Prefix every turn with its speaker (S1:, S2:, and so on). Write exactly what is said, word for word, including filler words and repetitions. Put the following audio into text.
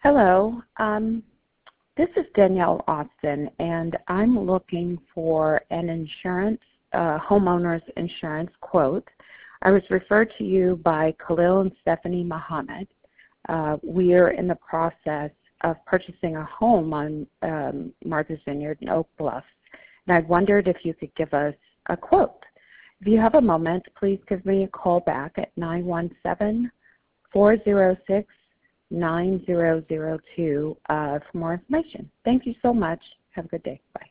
S1: Hello, um, this is Danielle Austin, and I'm looking for an insurance, uh, homeowner's insurance quote. I was referred to you by Khalil and Stephanie Muhammad. Uh, we are in the process of purchasing a home on um, Martha's Vineyard in Oak Bluff, and I wondered if you could give us a quote. If you have a moment, please give me a call back at nine one seven, four zero six, nine zero zero two uh, for more information. Thank you so much. Have a good day. Bye.